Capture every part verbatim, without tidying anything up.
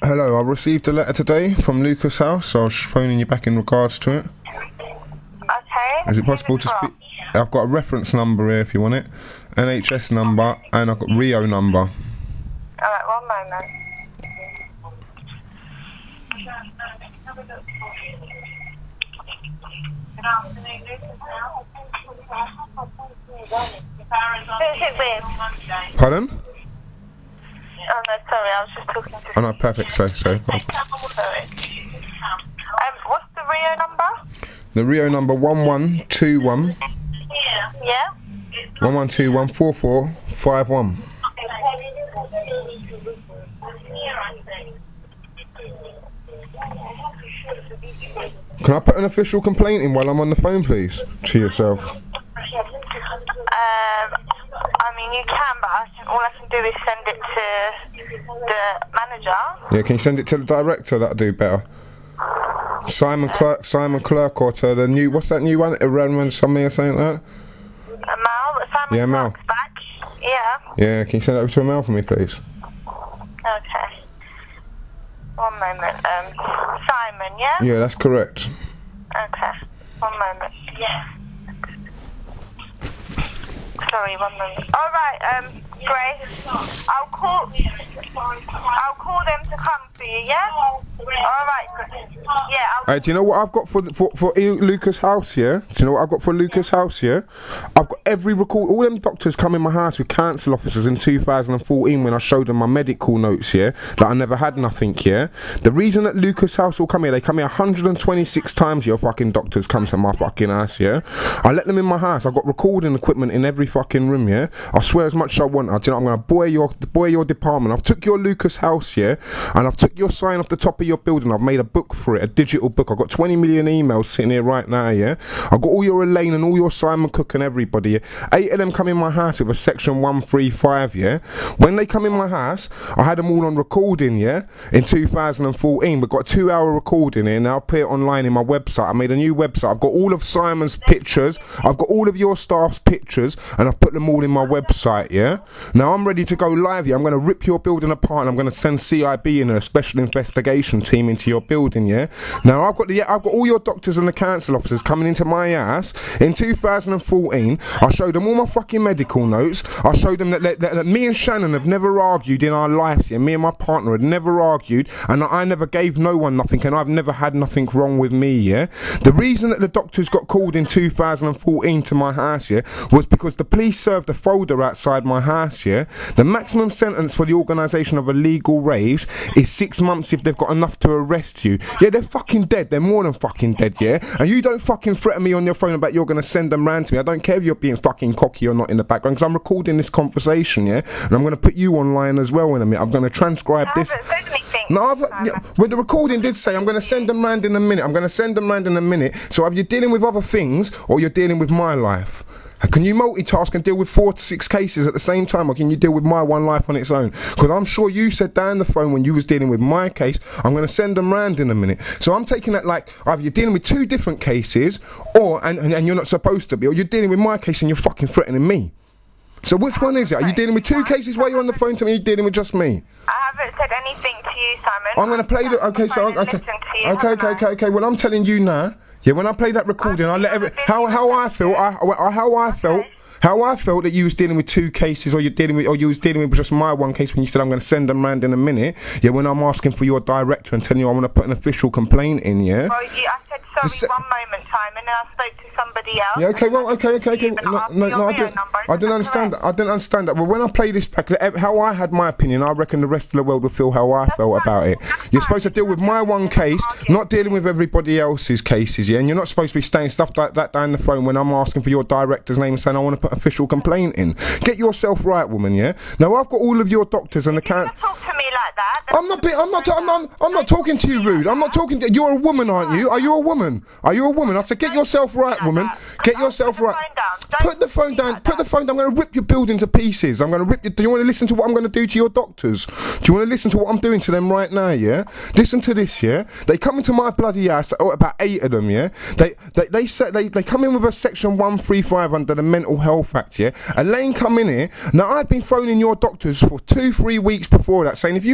Hello, I received a letter today from Lucas House, so I was phoning you back in regards to it. Okay. Is it possible to speak? I've got a reference number here if you want it, N H S number, and I've got Rio number. Alright, one moment. Who's it with? Pardon? Oh no, sorry, I was just talking to... Oh no, perfect, so, so. Sorry. Um, what's the Rio number? The Rio number one one two one. Yeah? one one two one four four five one. Can I put an official complaint in while I'm on the phone, please, to yourself? Um, I mean, you can, but I can, all I can do is send it to the manager. Yeah, can you send it to the director? That'll do better. Simon Clerk, Simon Clerk, or to the new, what's that new one? Iran, something or something like that? Uh, Mal, Simon Yeah, Mal. Clark's back. Yeah. Yeah, can you send it over to a mail for me, please? Okay. One moment. Um, Simon, yeah? Yeah, that's correct. Okay. One moment. Yeah. Sorry, one moment. All right, um, Grace. I'll call. I'll call them to come for you. Yeah. All right. Grace. Yeah. I'll Hey, do you know what I've got for the, for for Lucas House? Yeah. Do you know what I've got for Lucas House? Yeah. I've got every record. All them doctors come in my house with council officers in two thousand fourteen when I showed them my medical notes. Yeah. That I never had nothing. Yeah. The reason that Lucas House will come here, they come here one hundred twenty-six times. Your fucking doctors come to my fucking house. Yeah. I let them in my house. I've got recording equipment in every fucking room. Yeah. I swear as much as I want. I, do you know, I'm gonna boy your boy your department. I've took your Lucas House. Yeah. And I've took your sign off the top of your building. I've made a book for it, a digital book. I've got twenty million emails sitting here right now, yeah? I've got all your Elaine and all your Simon Cook and everybody, yeah? Eight of them come in my house with a section one three five, yeah? When they come in my house, I had them all on recording, yeah? In two thousand fourteen, we've got a two hour recording here, and I'll put it online in my website. I made a new website. I've got all of Simon's pictures, I've got all of your staff's pictures, and I've put them all in my website, yeah? Now I'm ready to go live here. I'm going to rip your building apart, and I'm going to send C I B in a special investigation team into your building, yeah? Now I've got the I've got all your doctors and the council officers coming into my house in two thousand fourteen. I showed them all my fucking medical notes. I showed them that, that, that, that me and Shannon have never argued in our lives, yeah? Me and my partner had never argued, and I never gave no one nothing, and I've never had nothing wrong with me, yeah? The reason that the doctors got called in two thousand fourteen to my house, yeah, was because the police served a folder outside my house, yeah? The maximum sentence for the organisation of illegal raves is six months if they've got enough to arrest you. Yeah, they're fucking dead. They're more than fucking dead, yeah? And you don't fucking threaten me on your phone about you're going to send them round to me. I don't care if you're being fucking cocky or not in the background, because I'm recording this conversation, yeah? And I'm going to put you online as well in a minute. I'm going to transcribe this. I haven't said anything. No, I've, yeah, well, the recording did say I'm going to send them round in a minute. I'm going to send them round in a minute. So if you're dealing with other things or you're dealing with my life, can you multitask and deal with four to six cases at the same time, or can you deal with my one life on its own? Because I'm sure you said down the phone when you was dealing with my case, I'm going to send them round in a minute. So I'm taking that like, either you're dealing with two different cases, or and, and, and you're not supposed to be, or you're dealing with my case and you're fucking threatening me. So which one is it? Are you dealing with two cases while you're on the phone to me, or are you dealing with just me? I haven't said anything to you, Simon. I'm going to play the... Okay, so... Okay, okay, okay, okay, okay. Well, I'm telling you now. Yeah, when I play that recording, I let every... How, how I feel, I, I, how I felt... How I felt that you was dealing with two cases, or you're dealing with, or you was dealing with just my one case when you said I'm going to send them round in a minute. Yeah, when I'm asking for your director and telling you I want to put an official complaint in. Yeah. Well, you, I said sorry se- one moment, Simon, and I spoke to somebody else. Yeah. Okay. Well. Okay. Okay. Okay. No. No. no I didn't. I didn't understand that. I didn't understand that. Well, when I play this back, how I had my opinion, I reckon the rest of the world will feel how I felt about it. You're supposed to deal with my one case, not dealing with everybody else's cases. Yeah. And you're not supposed to be saying stuff like that down the phone when I'm asking for your director's name and saying I want to put official complaint in. Get yourself right, woman, yeah? Now I've got all of your doctors and the count. Talk to me like that. I'm not, be- I'm not, I'm not, I'm not talking to you rude. I'm not talking to you're a woman, aren't you? Are you a woman? Are you a woman? I said, get yourself right, woman. Get yourself right. Put the phone down. Put the phone down. I'm going to rip your building to pieces. I'm going to rip you. Do you want to listen to what I'm going to do to your doctors? Do you want to listen to what I'm doing to them right now, yeah? Listen to this, yeah? They come into my bloody house, oh, about eight of them, yeah? They, they, they, they, they, they come in with a section one three five under the Mental Health Act, yeah? Elaine come in here. Now, I'd been phoning your doctors for two, three weeks before that, saying, if you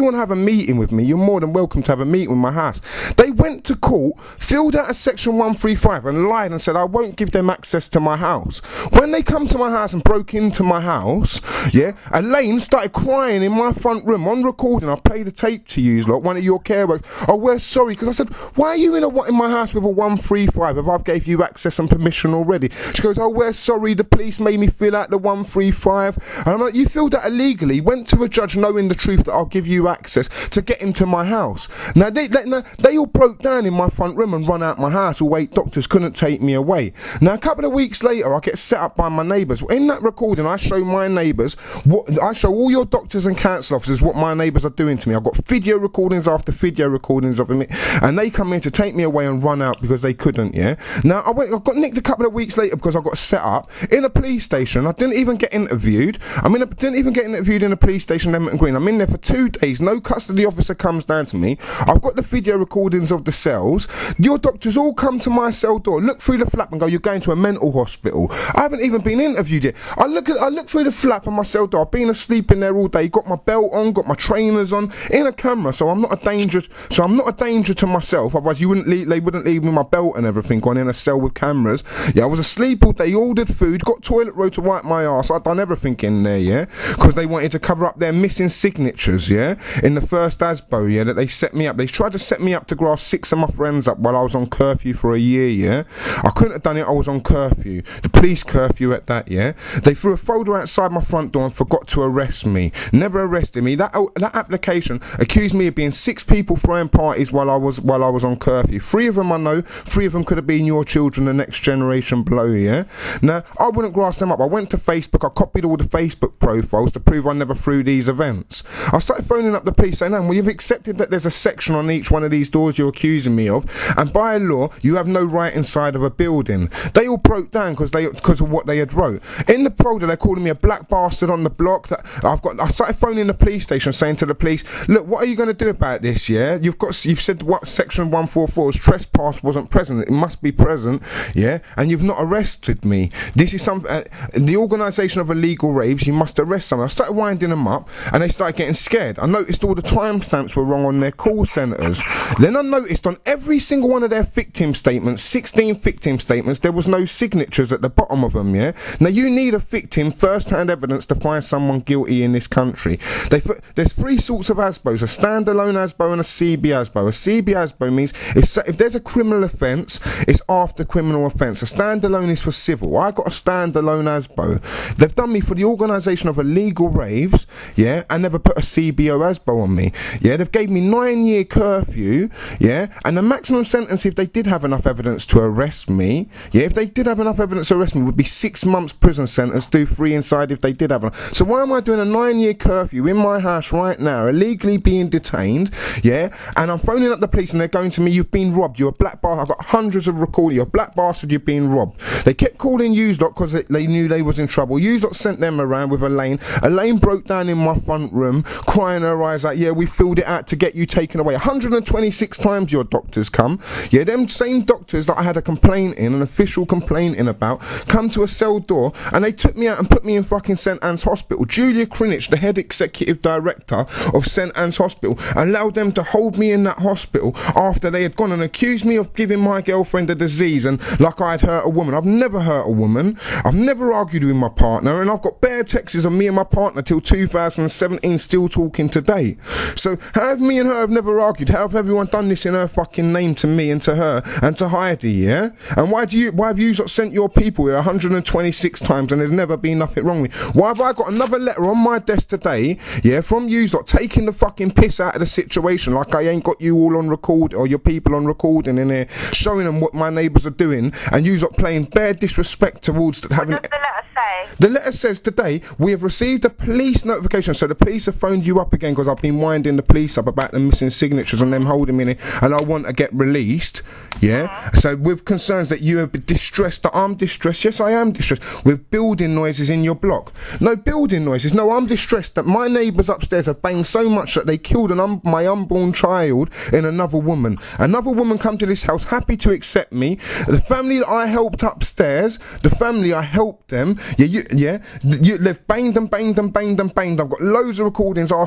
you want to have a meeting with me, you're more than welcome to have a meeting with my house. They went to court, filled out a section one thirty-five and lied and said I won't give them access to my house. When they come to my house and broke into my house, yeah, Elaine started crying in my front room on recording. I played a tape to you, like one of your care workers. Oh, we're sorry, because I said, why are you in a what in my house with a one thirty-five if I've gave you access and permission already? She goes, oh, we're sorry, the police made me fill out the one thirty-five. And I'm like, you filled that illegally, went to a judge knowing the truth that I'll give you access to get into my house. Now they, they, now, they all broke down in my front room and run out my house. All eight doctors couldn't take me away. Now a couple of weeks later I get set up by my neighbours. In that recording I show my neighbours what I show all your doctors and council officers what my neighbours are doing to me. I've got video recordings after video recordings of me, and they come in to take me away and run out because they couldn't. Yeah. Now I went I got nicked a couple of weeks later because I got set up in a police station. I didn't even get interviewed. I mean I didn't even get interviewed in a police station in Edmonton Green. I'm in there for two days. No custody officer comes down to me. I've got the video recordings of the cells. Your doctors all come to my cell door, look through the flap and go, you're going to a mental hospital. I haven't even been interviewed yet. I look at I look through the flap on my cell door. I've been asleep in there all day, got my belt on, got my trainers on, in a camera, so I'm not a danger so I'm not a danger to myself. Otherwise you wouldn't leave, they wouldn't leave me my belt and everything on in a cell with cameras. Yeah, I was asleep all day, ordered food, got toilet roll to wipe my arse. I'd done everything in there, yeah, because they wanted to cover up their missing signatures, yeah, in the first A S B O, yeah, that they set me up. They tried to set me up to grass six of my friends up while I was on curfew for a year, yeah. I couldn't have done it, I was on curfew. The police curfew at that, yeah. They threw a folder outside my front door and forgot to arrest me. Never arrested me. That that application accused me of being six people throwing parties while I was while I was on curfew. Three of them I know, three of them could have been your children, the next generation below, yeah. Now, I wouldn't grass them up. I went to Facebook, I copied all the Facebook profiles to prove I never threw these events. I started phoning up the police saying, well, you've accepted that there's a section on each one of these doors you're accusing me of, and by law, you have no right inside of a building. They all broke down because they because of what they had wrote. In the folder, they're calling me a black bastard on the block. That I've got. I started phoning the police station saying to the police, look, what are you going to do about this, yeah? You've got, you've said what section one forty-four is trespass wasn't present. It must be present, yeah? And you've not arrested me. This is some, uh, the organisation of illegal raves, you must arrest someone. I started winding them up and they started getting scared. I noticed all the timestamps were wrong on their call centres. Then I noticed on every single one of their victim statements, sixteen victim statements, there was no signatures at the bottom of them, yeah? Now you need a victim first-hand evidence to find someone guilty in this country. They, there's three sorts of A S B Os, a standalone A S B O and a C B A S B O. A C B A S B O means if, if there's a criminal offence, it's after criminal offence. A standalone is for civil. I got a standalone A S B O. They've done me for the organisation of illegal raves, yeah, and never put a C B O A S B O on me. Yeah, they've gave me nine year curfew, yeah, and the maximum sentence if they did have enough evidence to arrest me, yeah, if they did have enough evidence to arrest me would be six months prison sentence, do three inside if they did have enough. So why am I doing a nine year curfew in my house right now, illegally being detained, yeah, and I'm phoning up the police and they're going to me, you've been robbed, you're a black bastard, I've got hundreds of recordings, you're a black bastard, you've been robbed. They kept calling U's lot because they, they knew they was in trouble. U's lot sent them around with Elaine. Elaine broke down in my front room, crying her eyes out, yeah, we filled it out to get you taken away. one hundred twenty-six times your doctors come, yeah, them same doctors that I had a complaint in, an official complaint in about, come to a cell door and they took me out and put me in fucking St Anne's Hospital. Julia Crinich, the head executive director of St Anne's Hospital, allowed them to hold me in that hospital after they had gone and accused me of giving my girlfriend a disease and like I'd hurt a woman. I've never hurt a woman. I've never argued with my partner, and I've got bare texts of me and my partner till two thousand seventeen still talking today. So how have me and her have never argued? How have everyone done this in her fucking name to me and to her and to Heidi, yeah? And why do you why have you sent your people here one hundred twenty-six times and there's never been nothing wrong with me? Why have I got another letter on my desk today, yeah, from you lot taking the fucking piss out of the situation like I ain't got you all on record or your people on recording in here showing them what my neighbours are doing, and you lot playing bare disrespect towards having... What does the letter say? The letter says today we have received a police notification, so the police have phoned you up again because I've been winding the police up about the missing signatures and them holding me in it, and I want to get released, yeah? Mm-hmm. So with concerns that you have been distressed, that I'm distressed, yes I am distressed, with building noises in your block. No building noises, no, I'm distressed that my neighbours upstairs have banged so much that they killed an un my unborn child in another woman. Another woman come to this house happy to accept me. The family that I helped upstairs, the family I helped them, yeah, you, yeah, you, they've banged and banged and banged and banged. I've got loads of recordings asking the police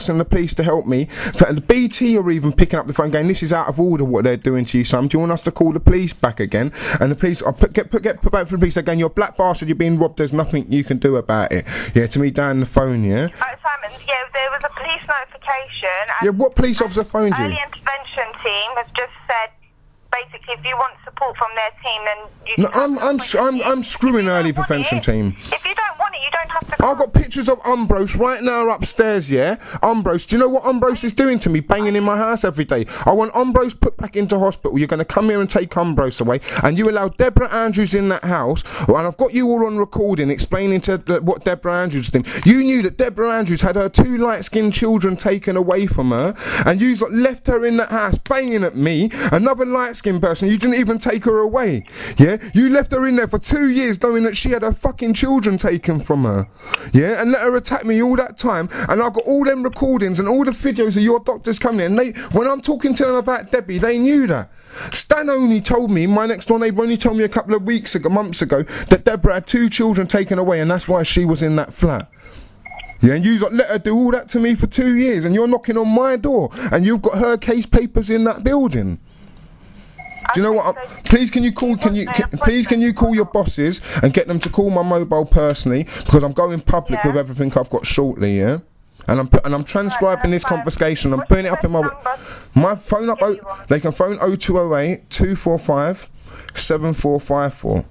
police to help me. The B T are even picking up the phone going, this is out of order what they're doing to you, son. Do you want us to call the police back again? And the police, I put, get, put, get put back for the police again, you're a black bastard, you're being robbed, there's nothing you can do about it. Yeah, to me down the phone, yeah? Right, Simon, yeah, there was a police notification. And yeah, what police officer phoned you? Early intervention team has just said, basically, if you want support from their team, then you no, I'm, I'm, I'm, I'm screwing early prevention it, team. If you don't want it, you don't have to. I've got pictures of Umbros right now upstairs, yeah? Umbros, do you know what Umbros is doing to me? Banging in my house every day. I want Umbros put back into hospital. You're going to come here and take Umbros away. And you allow Deborah Andrews in that house. And I've got you all on recording explaining to uh, what Deborah Andrews did. You knew that Deborah Andrews had her two light-skinned children taken away from her. And you left her in that house banging at me, another light-skinned person. You didn't even take her away. Yeah? You left her in there for two years knowing that she had her fucking children taken from her. Yeah, and let her attack me all that time, and I've got all them recordings and all the videos of your doctors coming in. They, when I'm talking to them about Debbie, they knew that. Stan only told me, my next door neighbour only told me a couple of weeks ago, months ago, that Deborah had two children taken away, and that's why she was in that flat. Yeah, and you let her do all that to me for two years, and you're knocking on my door, and you've got her case papers in that building. Do you know what? I'm, please, can you call? Can you? Can, please, can you call your bosses and get them to call my mobile personally, because I'm going public yeah. with everything I've got shortly. Yeah, and I'm put, and I'm transcribing this confiscation. I'm putting it up in my my phone up. Oh, they can phone oh two oh eight, two four five, seven four five four.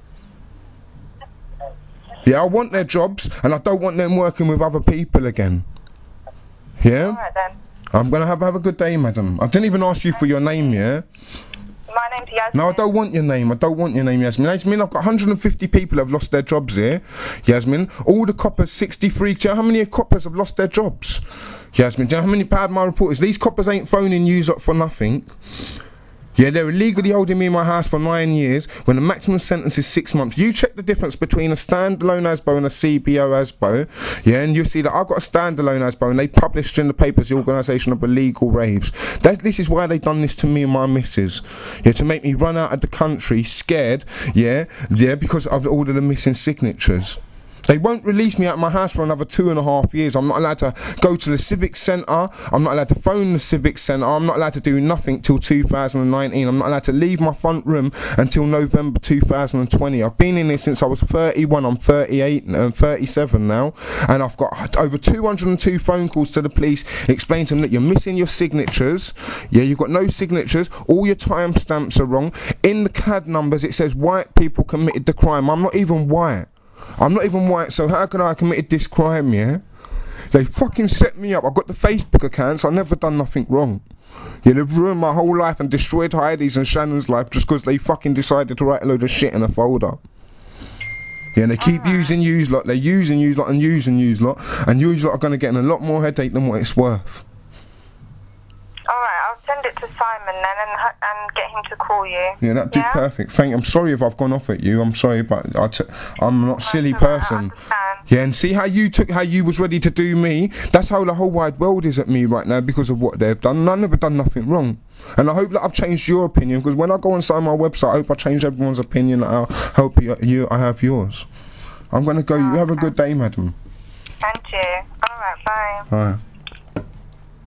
Yeah, I want their jobs, and I don't want them working with other people again. Yeah. All right, then. I'm gonna have have a good day, madam. I didn't even ask you for your name. Yeah. My name's Yasmin. No, I don't want your name. I don't want your name, Yasmin. Yasmin, I've got one hundred fifty people who have lost their jobs here. Yasmin, all the coppers, sixty-three. Do you know how many coppers have lost their jobs? Yasmin, do you know how many bad my reporters? These coppers ain't phoning you up for nothing. Yeah, they're illegally holding me in my house for nine years when the maximum sentence is six months. You check the difference between a standalone A S B O and a C B O A S B O, yeah, and you see that I've got a standalone A S B O and they published in the papers the organisation of illegal raves. That, this is why they done this to me and my missus. Yeah, to make me run out of the country scared, yeah, yeah, because of all of the missing signatures. They won't release me out of my house for another two and a half years. I'm not allowed to go to the Civic Centre. I'm not allowed to phone the Civic Centre. I'm not allowed to do nothing till two thousand nineteen. I'm not allowed to leave my front room until November two thousand twenty. I've been in here since I was thirty-one. I'm thirty-eight and thirty-seven now. And I've got over two hundred two phone calls to the police explaining to them that you're missing your signatures. Yeah, you've got no signatures. All your timestamps are wrong. In the C A D numbers, it says white people committed the crime. I'm not even white. I'm not even white, so how can I have committed this crime, yeah? They fucking set me up. I got the Facebook accounts. I've never done nothing wrong. Yeah, they've ruined my whole life and destroyed Heidi's and Shannon's life just because they fucking decided to write a load of shit in a folder. Yeah, and they keep using yous lot. They're using yous lot and using yous lot. And yous lot are going to get in a lot more headache than what it's worth. Alright, I'll send it to Simon then and, and get him to call you. Yeah, that'd be yeah? perfect. Thank you. I'm sorry if I've gone off at you. I'm sorry, but I t I'm not a silly person. Yeah, and see how you took, how you was ready to do me. That's how the whole wide world is at me right now because of what they've done. And I've never done nothing wrong. And I hope that I've changed your opinion, because when I go inside my website, I hope I change everyone's opinion. And I hope you, you, I have yours. I'm gonna go. You have a good day, madam. Thank you. All right. Bye. Bye.